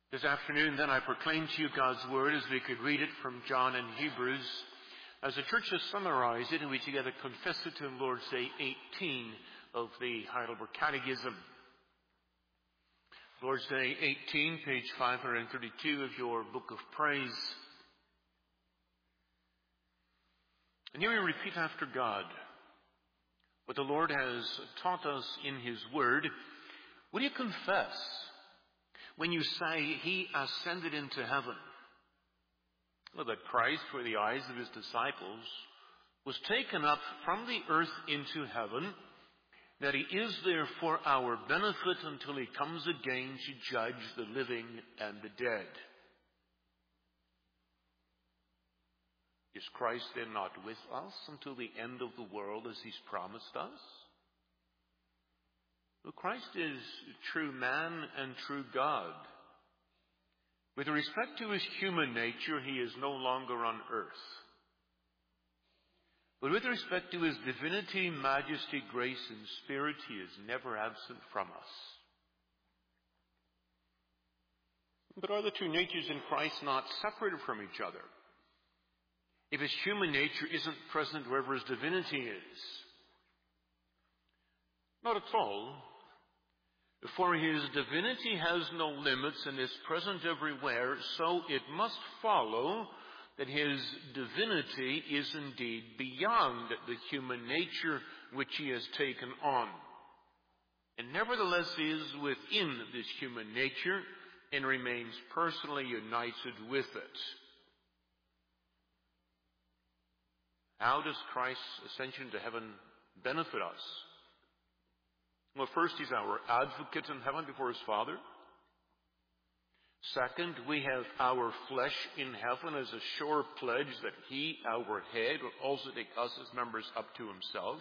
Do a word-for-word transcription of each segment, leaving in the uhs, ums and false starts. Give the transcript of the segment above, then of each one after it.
This afternoon, then, I proclaim to you God's Word as we could read it from John and Hebrews. As the Church has summarized it, and we together confess it in Lord's Day eighteen of the Heidelberg Catechism. Lord's Day eighteen, page five hundred thirty-two of your Book of Praise. And here we repeat after God what the Lord has taught us in His Word. Will you confess when you say He ascended into heaven? Well, that Christ, for the eyes of His disciples, was taken up from the earth into heaven, that He is there for our benefit until He comes again to judge the living and the dead. Is Christ then not with us until the end of the world as He's promised us? Well, Christ is true man and true God. With respect to His human nature, He is no longer on earth. But with respect to His divinity, majesty, grace, and spirit, He is never absent from us. But are the two natures in Christ not separated from each other? If His human nature isn't present wherever His divinity is? Not at all. For His divinity has no limits and is present everywhere, so it must follow that His divinity is indeed beyond the human nature which He has taken on, and nevertheless is within this human nature and remains personally united with it. How does Christ's ascension to heaven benefit us? Well, first, He's our advocate in heaven before His Father. Second, we have our flesh in heaven as a sure pledge that He, our head, will also take us as members up to Himself.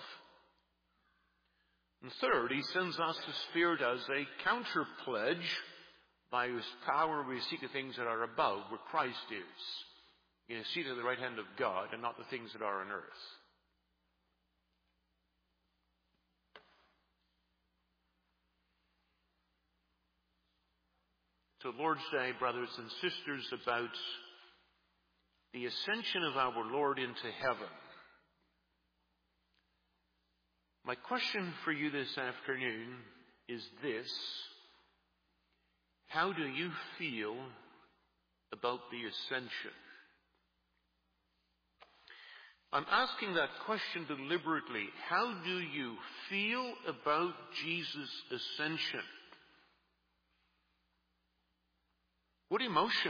And third, He sends us the Spirit as a counter pledge by whose power we seek the things that are above, where Christ is. He is seated at the right hand of God and not the things that are on earth. So Lord's Day, brothers and sisters, about the ascension of our Lord into heaven. My question for you this afternoon is this: how do you feel about the ascension? I'm asking that question deliberately. How do you feel about Jesus' ascension? What emotion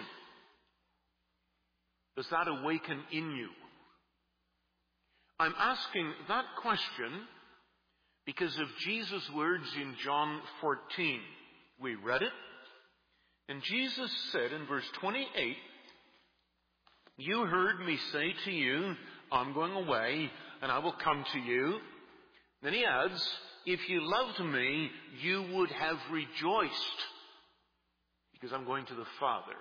does that awaken in you? I'm asking that question because of Jesus' words in John fourteen. We read it, and Jesus said in verse twenty-eight, "You heard me say to you, I'm going away, and I will come to you." Then He adds, "If you loved me, you would have rejoiced, because I'm going to the Father."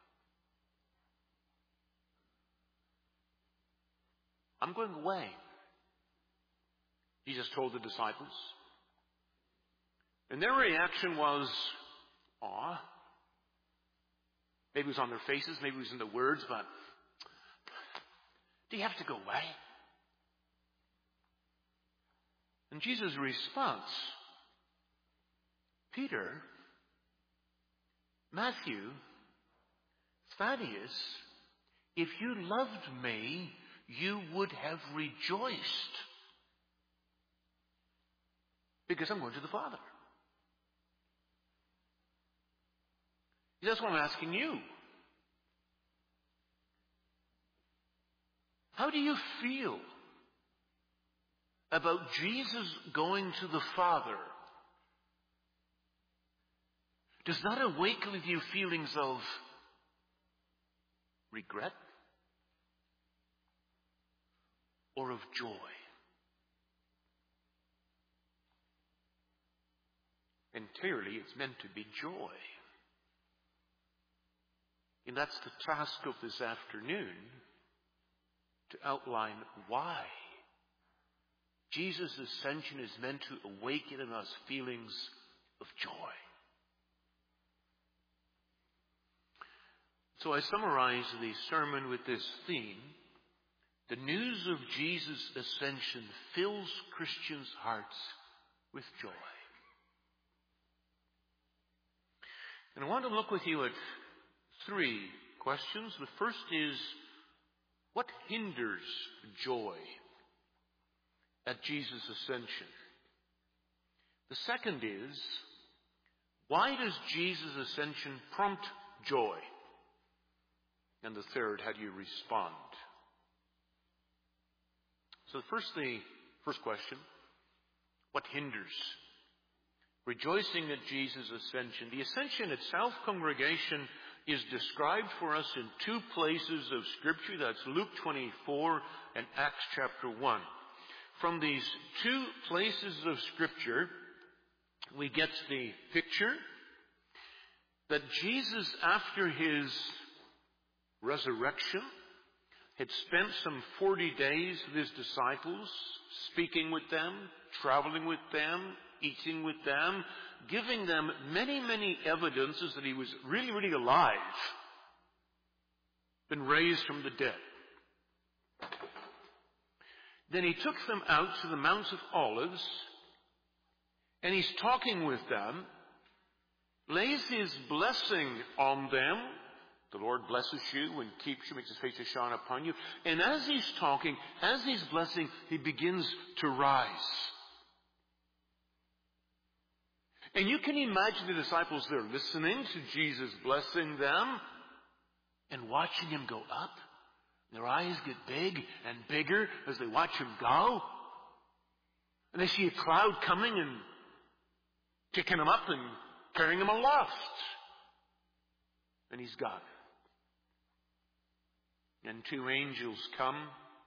I'm going away, Jesus told the disciples. And their reaction was awe. Maybe it was on their faces, maybe it was in the words, but do you have to go away? And Jesus' response: Peter, Matthew, Thaddeus, if you loved me, you would have rejoiced, because I'm going to the Father. That's what I'm asking you. How do you feel about Jesus going to the Father? Does that awaken with you feelings of regret or of joy? And clearly it's meant to be joy. And that's the task of this afternoon, to outline why Jesus' ascension is meant to awaken in us feelings of joy. So I summarize the sermon with this theme. The news of Jesus' ascension fills Christians' hearts with joy. And I want to look with you at three questions. The first is, what hinders joy at Jesus' ascension? The second is, why does Jesus' ascension prompt joy? And the third, how do you respond? So first, the first question, what hinders rejoicing at Jesus' ascension? The ascension itself, congregation, is described for us in two places of Scripture. That's Luke twenty-four and Acts chapter one. From these two places of Scripture, we get the picture that Jesus, after his resurrection, had spent some forty days with his disciples, speaking with them, traveling with them, eating with them, giving them many, many evidences that he was really, really alive, been raised from the dead. Then he took them out to the Mount of Olives, and he's talking with them, lays his blessing on them. The Lord blesses you and keeps you, makes his face to shine upon you. And as he's talking, as he's blessing, he begins to rise. And you can imagine the disciples there listening to Jesus blessing them and watching him go up. Their eyes get big and bigger as they watch him go. And they see a cloud coming and picking him up and carrying him aloft. And he's gone. And two angels come,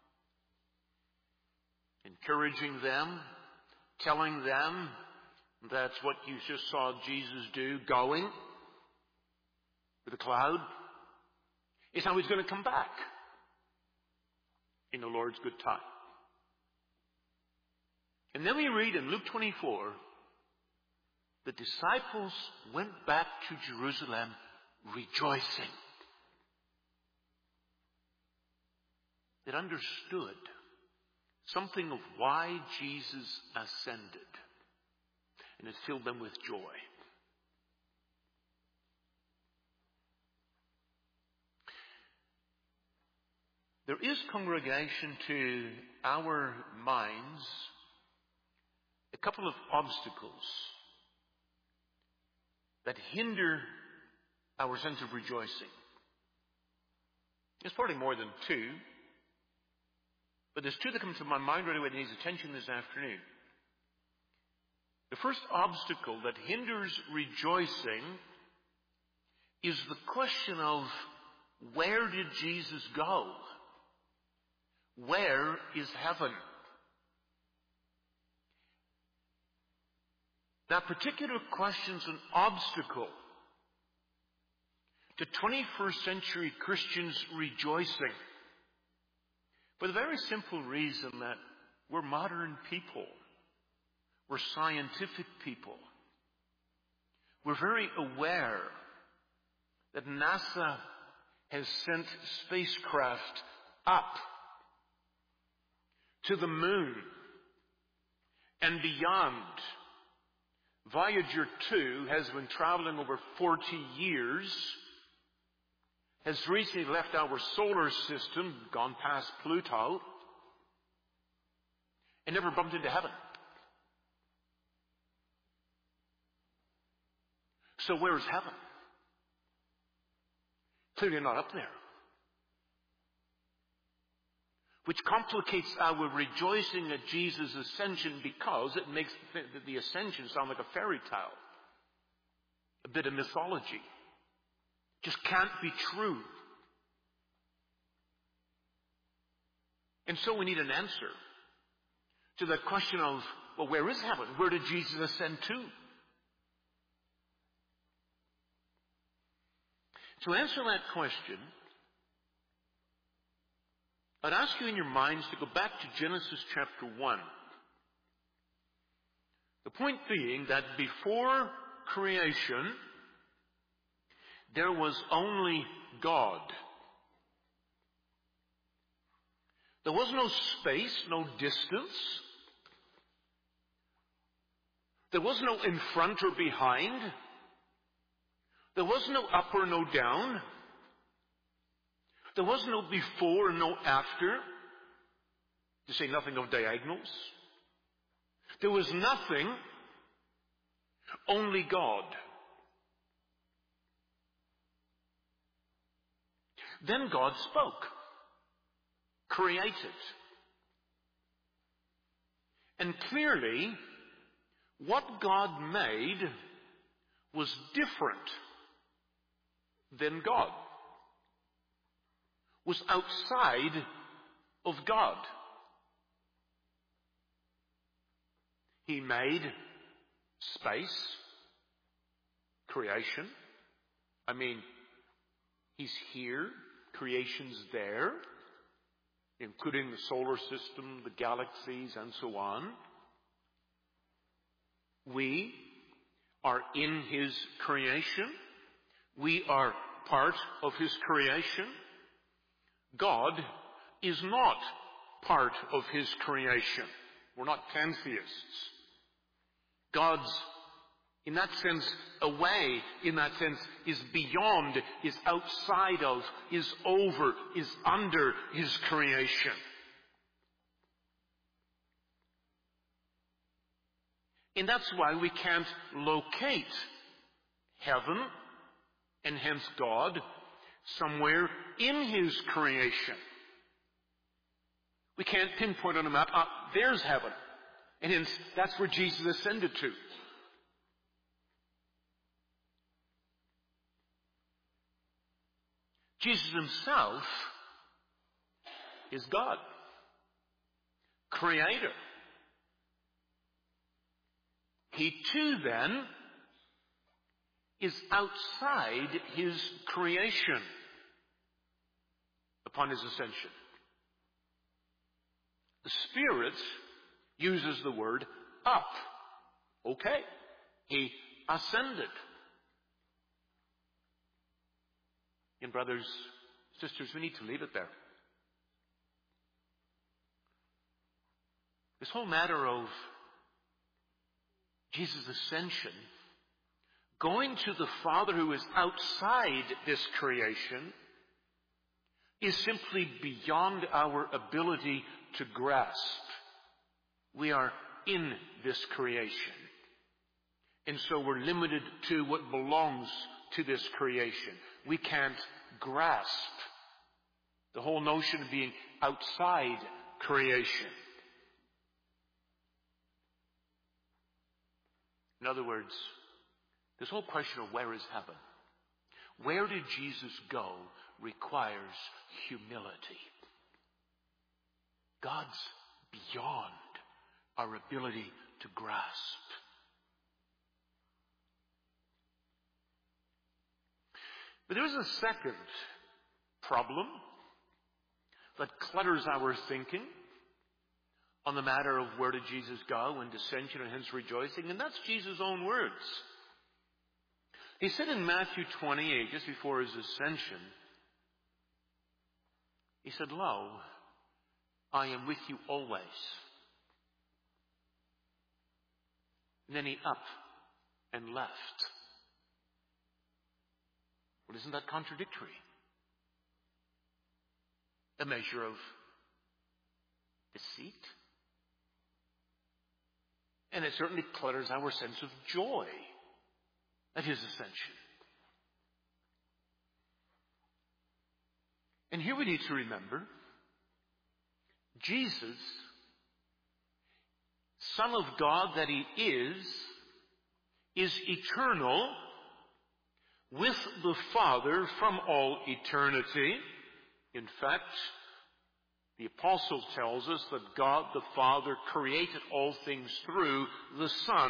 encouraging them, telling them that's what you just saw Jesus do, going with a cloud. It's how he's going to come back in the Lord's good time. And then we read in Luke twenty-four, the disciples went back to Jerusalem rejoicing. They understood something of why Jesus ascended, and it filled them with joy. There is, congregation, to our minds a couple of obstacles that hinder our sense of rejoicing. There's probably more than two, but there's two that come to my mind right away that needs attention this afternoon. The first obstacle that hinders rejoicing is the question of, where did Jesus go? Where is heaven? That particular question is an obstacle to twenty-first century Christians rejoicing, for the very simple reason that we're modern people. We're scientific people. We're very aware that NASA has sent spacecraft up to the moon and beyond. Voyager two has been traveling over forty years, has recently left our solar system, gone past Pluto, and never bumped into heaven. So where is heaven? Clearly not up there. Which complicates our rejoicing at Jesus' ascension, because it makes the ascension sound like a fairy tale, a bit of mythology. Just can't be true. And so we need an answer to that question of, well, where is heaven? Where did Jesus ascend to? To answer that question, I'd ask you in your minds to go back to Genesis chapter one. The point being that before creation, there was only God. There was no space, no distance. There was no in front or behind. There was no up or no down. There was no before and no after, to say nothing of diagonals. There was nothing, only God. Then God spoke, created. And clearly, what God made was different than God, was outside of God. He made space, creation. I mean, He's here, creation's there, including the solar system, the galaxies, and so on. We are in His creation. We are part of His creation. God is not part of His creation. We're not pantheists. God's, in that sense, away, in that sense, is beyond, is outside of, is over, is under His creation. And that's why we can't locate heaven, and hence God, somewhere in His creation. We can't pinpoint on a map, ah, there's heaven. And hence, that's where Jesus ascended to. Jesus Himself is God, Creator. He too, then, is outside His creation upon His ascension. The Spirit uses the word up. Okay, He ascended. And brothers, sisters, we need to leave it there. This whole matter of Jesus' ascension, going to the Father who is outside this creation, is simply beyond our ability to grasp. We are in this creation. And so we're limited to what belongs to this creation. We can't grasp the whole notion of being outside creation. In other words, this whole question of where is heaven, where did Jesus go, requires humility. God's beyond our ability to grasp. But there is a second problem that clutters our thinking on the matter of where did Jesus go and ascension and hence rejoicing, and that's Jesus' own words. He said in Matthew twenty-eight, just before His ascension, He said, "Lo, I am with you always." And then He up and left. Well, isn't that contradictory? A measure of deceit. And it certainly clutters our sense of joy at His ascension. And here we need to remember, Jesus, Son of God that He is, is eternal with the Father from all eternity. In fact, the Apostle tells us that God the Father created all things through the Son.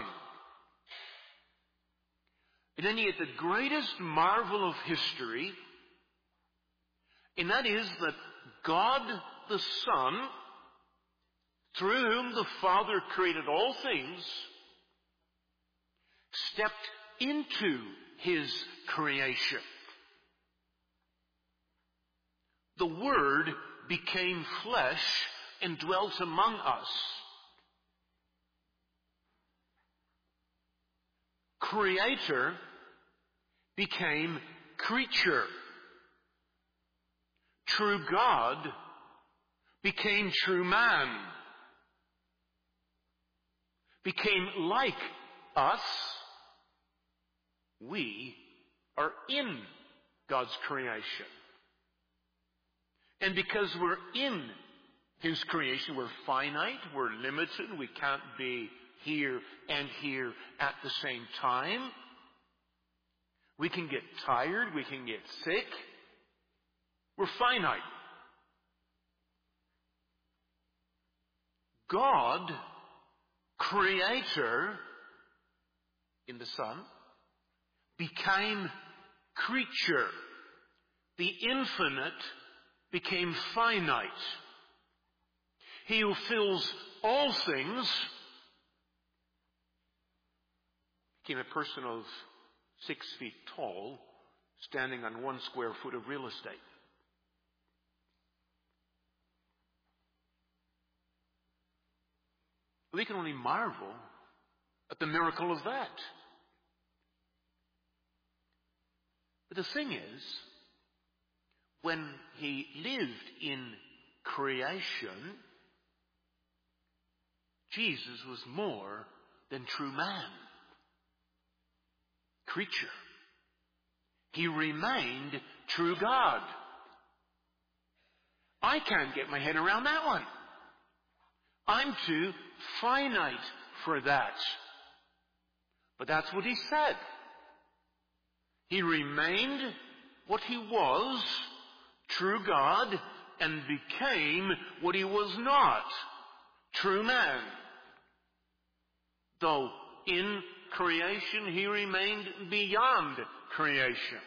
And then yet the greatest marvel of history, and that is that God the Son, through whom the Father created all things, stepped into His creation. the Word became flesh and dwelt among us. Creator became creature. True God became true man. Became like us. We are in God's creation. And because we're in His creation, we're finite, we're limited, we can't be here and here at the same time. We can get tired, we can get sick. We're finite. God, Creator, in the Son, became creature. The infinite became finite. He who fills all things became a person of six feet tall, standing on one square foot of real estate. We can only marvel at the miracle of that. But the thing is, when He lived in creation, Jesus was more than true man, creature. He remained true God. I can't get my head around that one. I'm too finite for that. But that's what He said. He remained what He was, true God, and became what He was not, true man. Though in creation He remained beyond creation.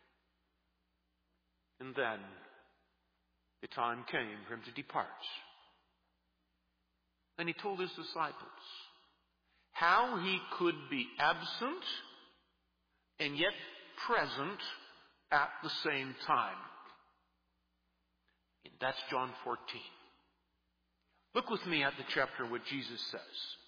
And then the time came for Him to depart. And He told His disciples how He could be absent and yet present at the same time. And that's John fourteen. Look with me at the chapter what Jesus says.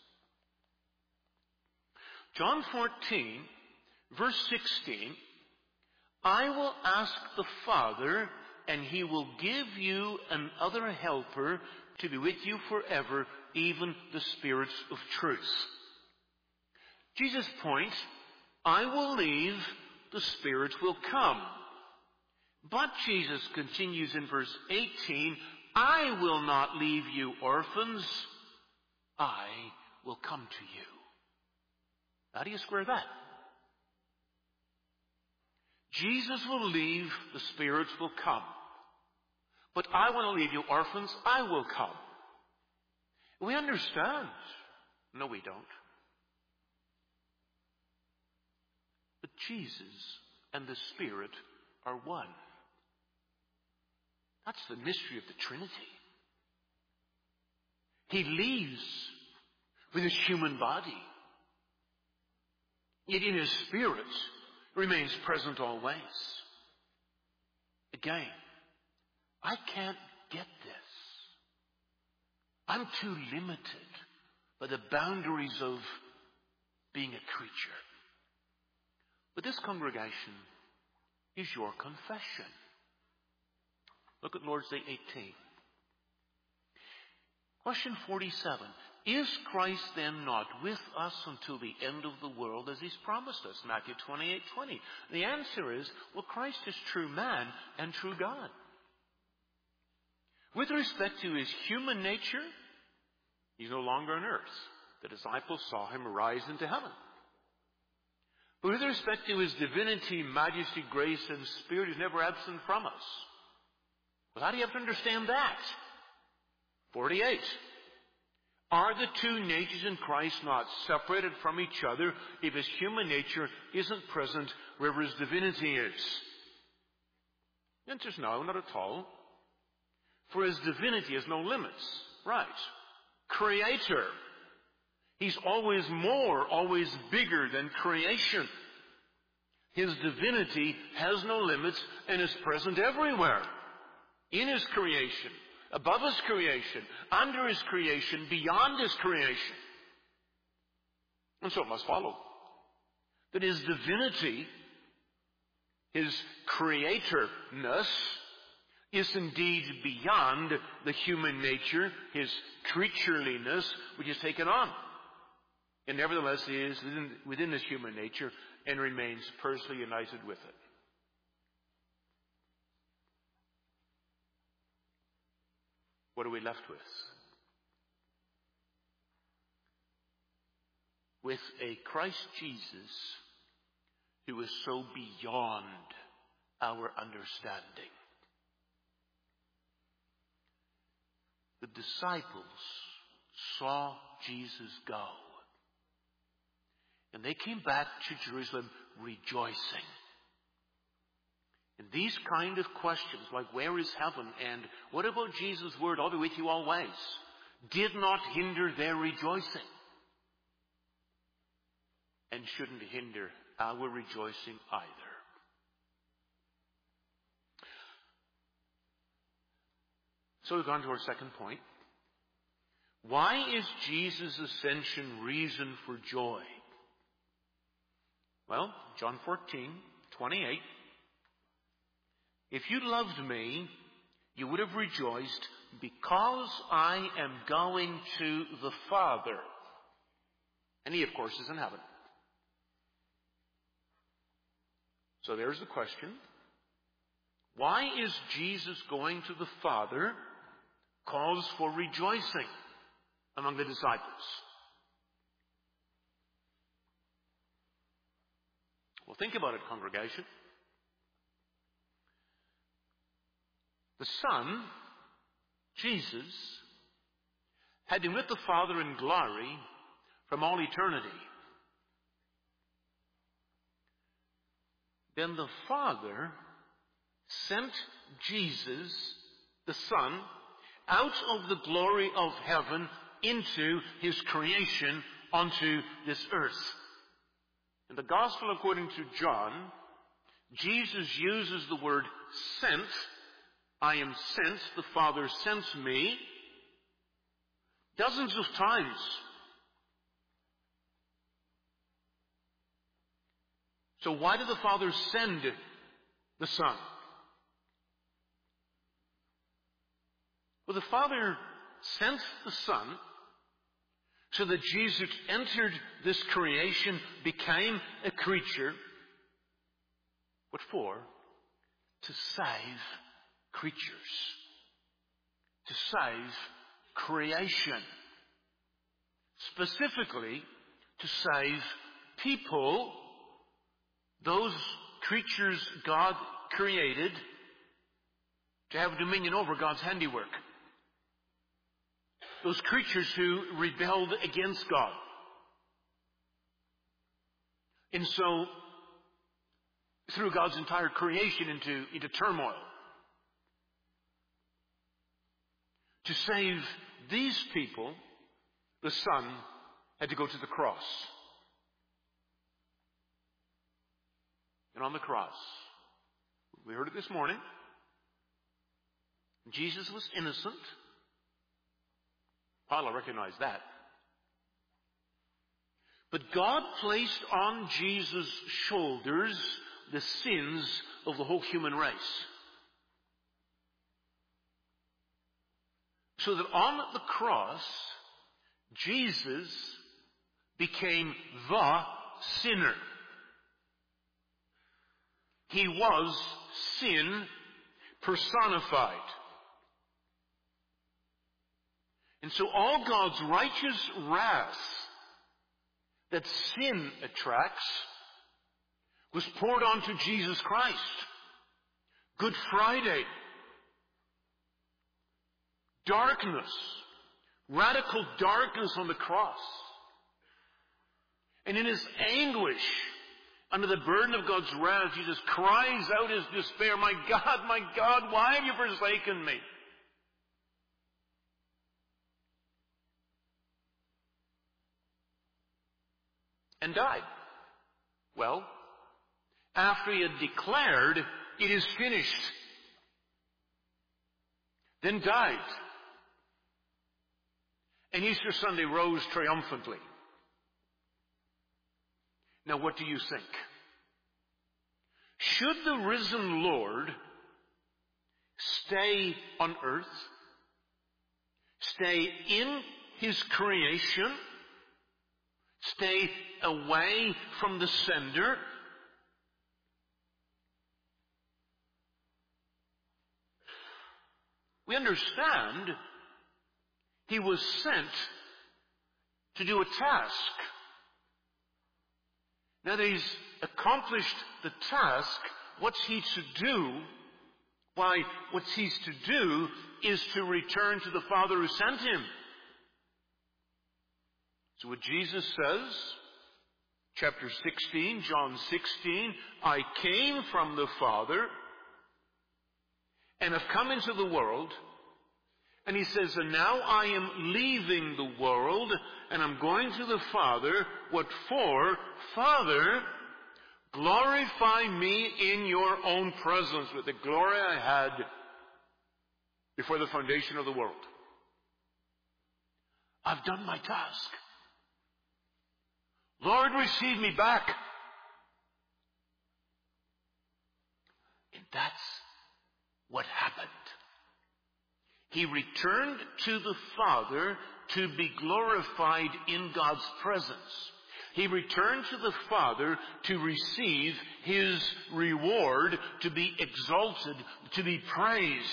John fourteen, verse sixteen, I will ask the Father, and He will give you another helper to be with you forever, even the Spirit of truth. Jesus' point, I will leave, the Spirit will come. But Jesus continues in verse eighteen, I will not leave you orphans, I will come to you. How do you square that? Jesus will leave, the Spirit will come. But I want to leave you orphans, I will come. We understand. No, we don't. But Jesus and the Spirit are one. That's the mystery of the Trinity. He leaves with His human body. Yet in His Spirit remains present always. Again, I can't get this. I'm too limited by the boundaries of being a creature. But this congregation is your confession. Look at Lord's Day eighteen. Question forty-seven. Is Christ then not with us until the end of the world as He's promised us? Matthew twenty-eight twenty. The answer is, well, Christ is true man and true God. With respect to His human nature, He's no longer on earth. The disciples saw Him rise into heaven. But with respect to His divinity, majesty, grace, and Spirit, He's never absent from us. Well, how do you have to understand that? forty-eight. Are the two natures in Christ not separated from each other if His human nature isn't present wherever His divinity is? The answer is no, not at all. For His divinity has no limits. Right. Creator. He's always more, always bigger than creation. His divinity has no limits and is present everywhere. in His creation, above His creation, under His creation, beyond His creation. And so it must follow that His divinity, His creatorness, is indeed beyond the human nature, His creatureliness, which is taken on. And nevertheless, He is within, within this human nature and remains personally united with it. What are we left with? With a Christ Jesus who is so beyond our understanding. The disciples saw Jesus go. And they came back to Jerusalem rejoicing. And these kind of questions, like where is heaven and what about Jesus' word, I'll be with you always, did not hinder their rejoicing. And shouldn't hinder our rejoicing either. So we've gone to our second point. Why is Jesus' ascension reason for joy? Well, John fourteen, twenty-eight. If you loved me, you would have rejoiced because I am going to the Father. And He, of course, is in heaven. So there's the question. Why is Jesus going to the Father cause for rejoicing among the disciples? Well, think about it, congregation. The Son, Jesus, had been with the Father in glory from all eternity. Then the Father sent Jesus, the Son, out of the glory of heaven into His creation onto this earth. In the Gospel according to John, Jesus uses the word sent. I am sent, the Father sends me, dozens of times. So why did the Father send the Son? Well, the Father sent the Son so that Jesus entered this creation, became a creature. What for? To save creatures. To save creation. Specifically, to save people, those creatures God created, to have dominion over God's handiwork. Those creatures who rebelled against God. And so, threw God's entire creation into, into turmoil. To save these people, the Son had to go to the cross. And on the cross, we heard it this morning, Jesus was innocent. Pilate recognized that. But God placed on Jesus' shoulders the sins of the whole human race. So that on the cross, Jesus became the sinner. He was sin personified. And so all God's righteous wrath that sin attracts was poured onto Jesus Christ. Good Friday. Darkness. Radical darkness on the cross. And in His anguish, under the burden of God's wrath, Jesus cries out His despair, "My God, my God, why have you forsaken me?" And died. Well, after He had declared, "It is finished," then died, and Easter Sunday rose triumphantly. Now what do you think? Should the risen Lord stay on earth? Stay in His creation? Stay away from the sender? We understand He was sent to do a task. Now that He's accomplished the task, what's He to do? Why, what He's to do is to return to the Father who sent Him. So what Jesus says, chapter sixteen, John sixteen, I came from the Father and have come into the world. And He says, and now I am leaving the world and I'm going to the Father. What for? Father, glorify me in your own presence with the glory I had before the foundation of the world. I've done my task. Lord, receive me back. And that's what happened. He returned to the Father to be glorified in God's presence. He returned to the Father to receive His reward, to be exalted, to be praised.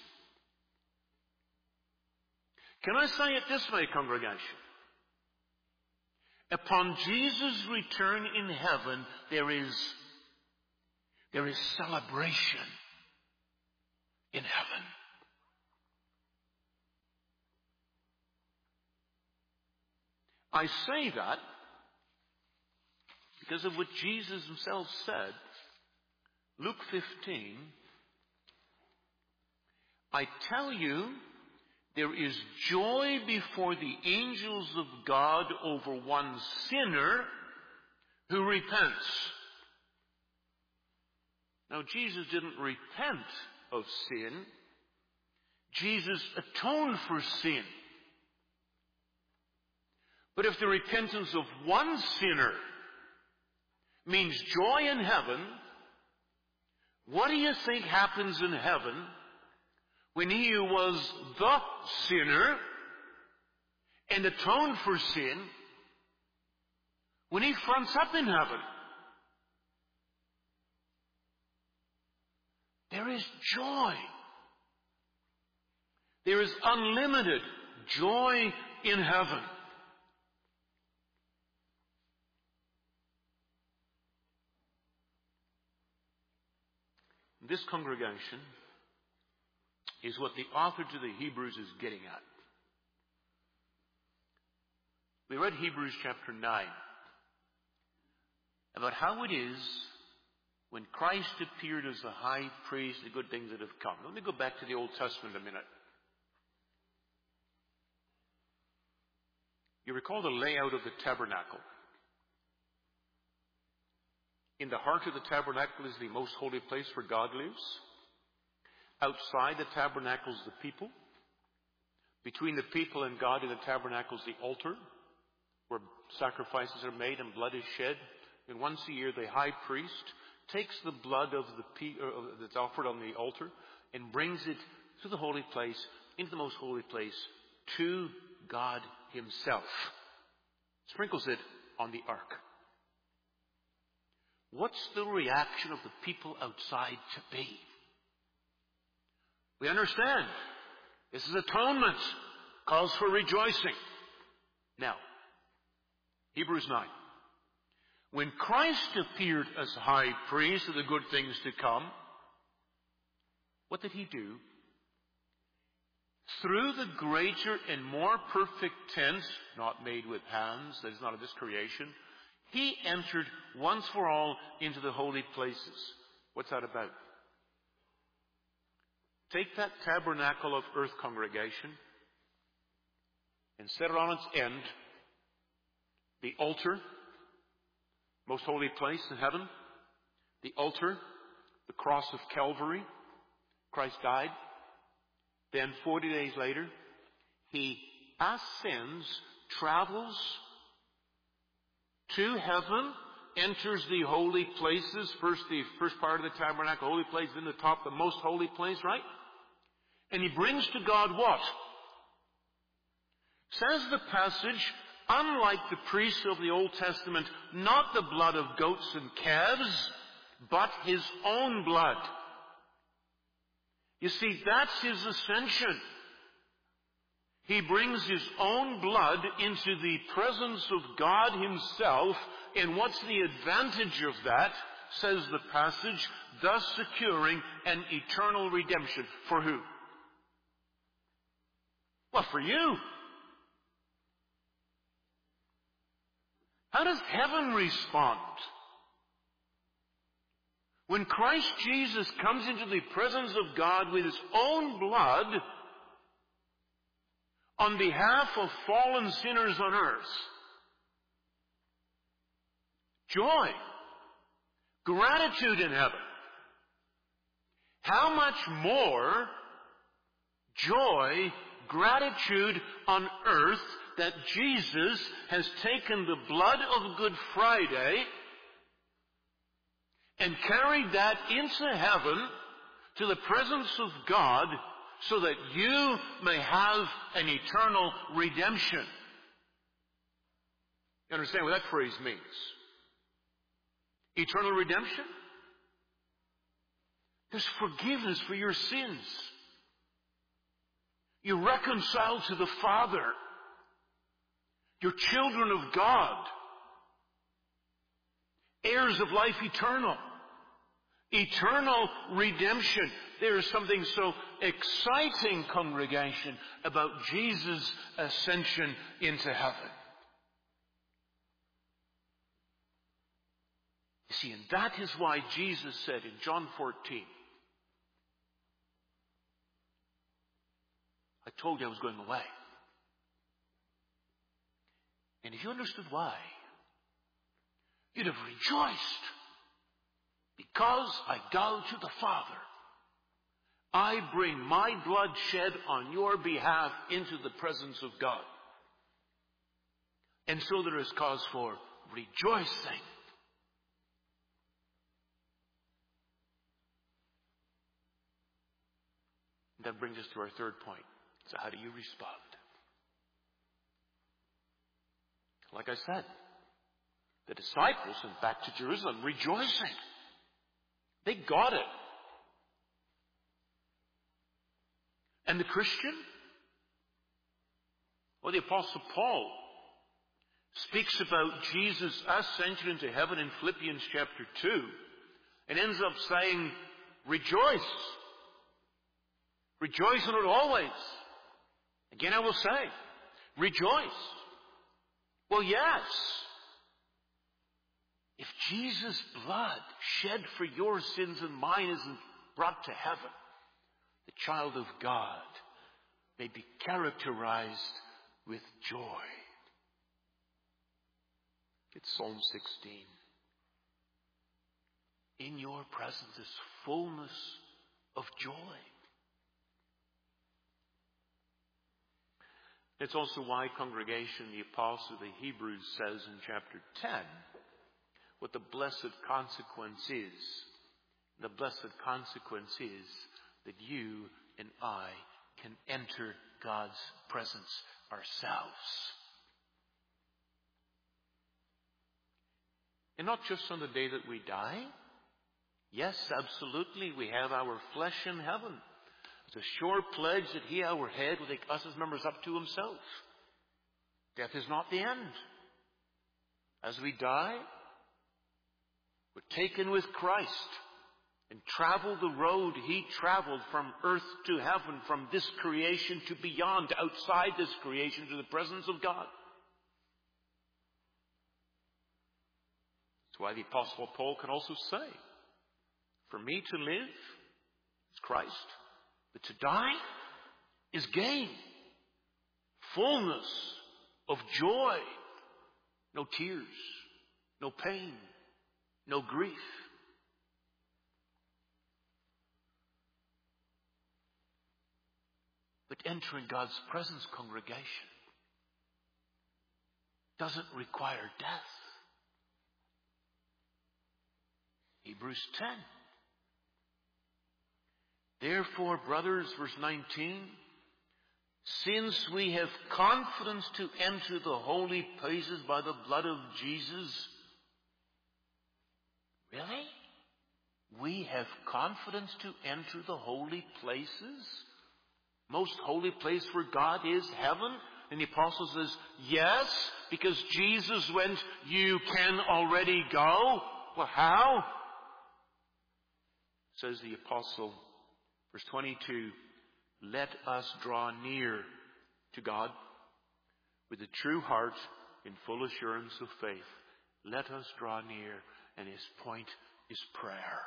Can I say it this way, congregation? Upon Jesus' return in heaven, there is, there is celebration in heaven. I say that because of what Jesus Himself said. Luke fifteen, I tell you, there is joy before the angels of God over one sinner who repents. Now, Jesus didn't repent of sin. Jesus atoned for sin. But if the repentance of one sinner means joy in heaven, what do you think happens in heaven when he who was the sinner and atoned for sin, when he fronts up in heaven? There is joy. There is unlimited joy in heaven. This congregation is what the author to the Hebrews is getting at. We read Hebrews chapter nine about how it is when Christ appeared as the high priest, the good things that have come. Let me go back to the Old Testament a minute. You recall the layout of the tabernacle. In the heart of the tabernacle is the most holy place where God lives. Outside the tabernacle is the people. Between the people and God in the tabernacle is the altar, where sacrifices are made and blood is shed. And once a year, the high priest takes the blood of the pe- uh, that's offered on the altar and brings it to the holy place, into the most holy place, to God Himself. Sprinkles it on the ark. What's the reaction of the people outside to be? We understand. This is atonement. Calls for rejoicing. Now, Hebrews nine. When Christ appeared as high priest of the good things to come, what did He do? Through the greater and more perfect tent, not made with hands, that is not of this creation, He entered once for all into the holy places. What's that about? Take that tabernacle of earth, congregation, and set it on its end. The altar, most holy place in heaven. The altar, the cross of Calvary. Christ died. Then forty days later, he ascends, travels to heaven, enters the holy places, first the first part of the tabernacle, holy place, then the top, the most holy place, right? And he brings to God what? Says the passage, unlike the priests of the Old Testament, not the blood of goats and calves, but his own blood. You see, that's his ascension. He brings his own blood into the presence of God himself. And what's the advantage of that, says the passage, thus securing an eternal redemption. For who? Well, for you. How does heaven respond? When Christ Jesus comes into the presence of God with his own blood on behalf of fallen sinners on earth, joy, gratitude in heaven. How much more joy, gratitude on earth that Jesus has taken the blood of Good Friday and carried that into heaven to the presence of God so that you may have an eternal redemption. You understand what that phrase means? Eternal redemption? There's forgiveness for your sins. You're reconciled to the Father. You're children of God. Heirs of life eternal. Eternal redemption. There is something so exciting, congregation, about Jesus' ascension into heaven. You see, and that is why Jesus said in John fourteen, I told you I was going away. And if you understood why, you'd have rejoiced. Because I go to the Father, I bring my blood shed on your behalf into the presence of God. And so there is cause for rejoicing. And that brings us to our third point. So how do you respond? Like I said, the disciples went back to Jerusalem rejoicing. They got it. And the Christian? Well, the Apostle Paul speaks about Jesus' ascension into heaven in Philippians chapter two and ends up saying, rejoice. Rejoice in it always. Again, I will say, rejoice. Well, yes. If Jesus' blood shed for your sins and mine isn't brought to heaven, the child of God may be characterized with joy. It's Psalm sixteen. In your presence is fullness of joy. It's also why, congregation, the apostle of the Hebrews says in chapter ten, what the blessed consequence is. The blessed consequence is that you and I can enter God's presence ourselves. And not just on the day that we die. Yes, absolutely, we have our flesh in heaven. It's a sure pledge that he, our head, will take us as members up to himself. Death is not the end. As we die, we're taken with Christ and travel the road he traveled from earth to heaven, from this creation to beyond, outside this creation, to the presence of God. That's why the Apostle Paul can also say, for me to live is Christ, but to die is gain. Fullness of joy. No tears, no pain, no grief. But entering God's presence, congregation, doesn't require death. Hebrews ten. Therefore, brothers, verse nineteen, since we have confidence to enter the holy places by the blood of Jesus. Really? We have confidence to enter the holy places? Most holy place for God is heaven? And the apostle says, yes, because Jesus went, you can already go. Well, how? Says the apostle, verse twenty-two, let us draw near to God with a true heart in full assurance of faith. Let us draw near, and his point is prayer.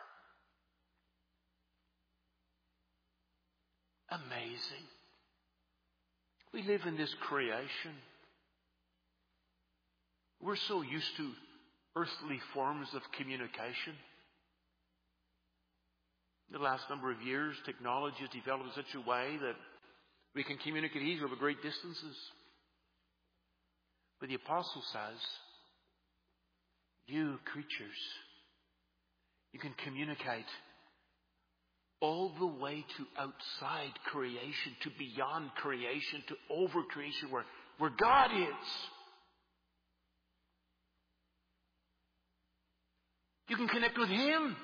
Amazing. We live in this creation. We're so used to earthly forms of communication. In the last number of years, technology has developed in such a way that we can communicate easily over great distances. But the apostle says, you creatures, you can communicate all the way to outside creation, to beyond creation, to over creation, where, where God is. You can connect with Him.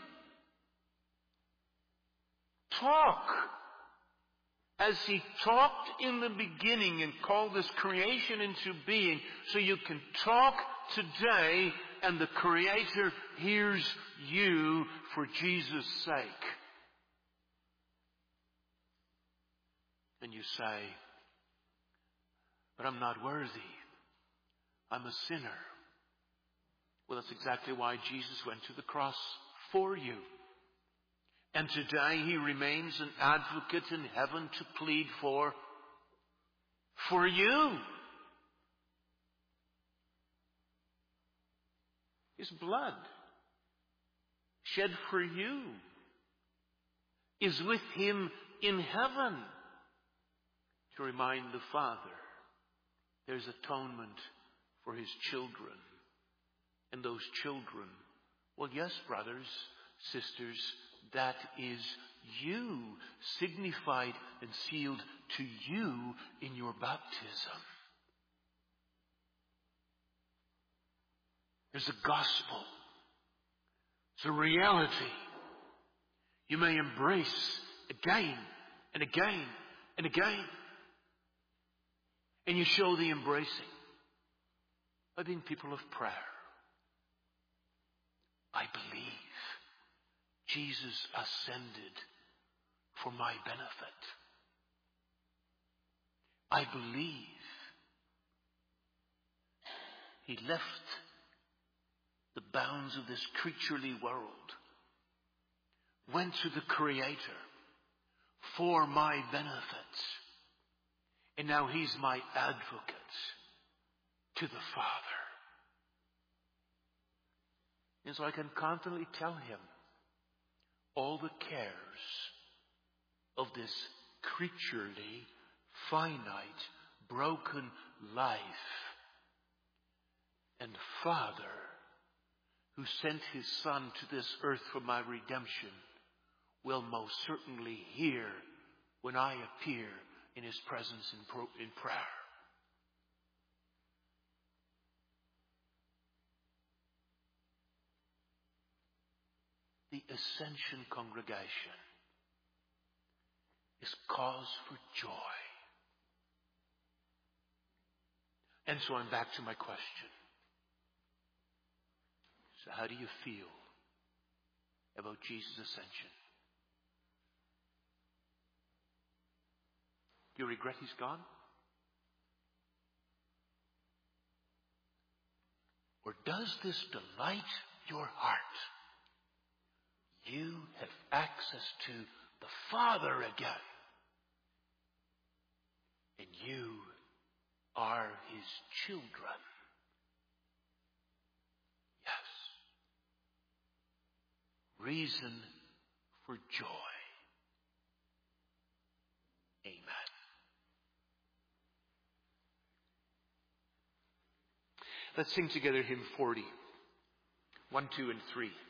Talk. As He talked in the beginning and called this creation into being, so you can talk today and the Creator hears you for Jesus' sake. And you say, but I'm not worthy. I'm a sinner. Well, that's exactly why Jesus went to the cross for you. And today He remains an advocate in heaven to plead for, for you. His blood, shed for you, is with Him in heaven to remind the Father there's atonement for His children. And those children, well, yes, brothers, sisters, that is you, signified and sealed to you in your baptism. There's a gospel. It's a reality you may embrace again and again and again. And you show the embracing by being people of prayer. I believe Jesus ascended for my benefit. I believe He left the bounds of this creaturely world, went to the Creator for my benefit, and now He's my advocate to the Father. And so I can confidently tell Him all the cares of this creaturely, finite, broken life. And Father, who sent His Son to this earth for my redemption, will most certainly hear when I appear in His presence in, pro- in prayer. The Ascension congregation is cause for joy. And so I'm back to my question. So how do you feel about Jesus' ascension? Do you regret He's gone? Or does this delight your heart? You have access to the Father again. And you are His children. Yes. Reason for joy. Amen. Let's sing together hymn forty. One, two, and three.